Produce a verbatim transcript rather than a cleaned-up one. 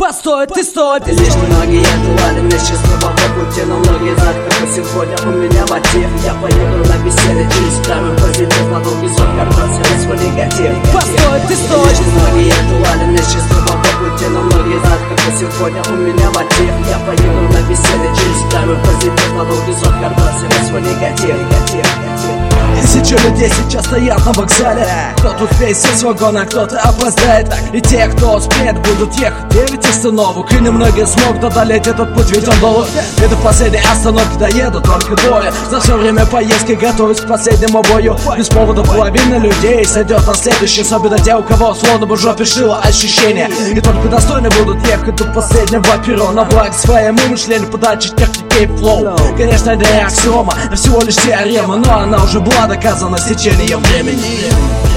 постой, ты стой. Здесь многие отдували мне счастливого пути, но многие знают, какой сегодня у меня мотив. Я поеду на веселье через второй позитив, на долгий сон картался на свой негатив. Постой, ты стой. Здесь многие отдували мне счастливого пути, но многие знают, какой сегодня у меня мотив. Я поеду на веселье через второй позитив, на долгий сон картался на свой негатив. Тысячи людей сейчас стоят на вокзале. Кто-то успеет с вагона, кто-то опоздает. И те, кто успеет, будут ехать девять остановок. И немногие смогут одолеть этот путь, ведь он долг. И до последней остановки доедут только двое. За все время поездки готовясь к последнему бою. Без повода половина людей сойдет на следующий. Особенно те, у кого словно бы жопе шило ощущение. И только достойны будут ехать до последнего перрона. Благо своему мышлению подачи техники и флоу. Конечно, это не аксиома, а всего лишь теорема, но она уже была доказана с течением времени.